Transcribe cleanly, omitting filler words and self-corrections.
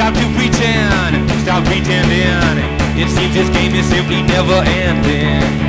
stop to pretend, stop pretending. It seems this game is simply never ending.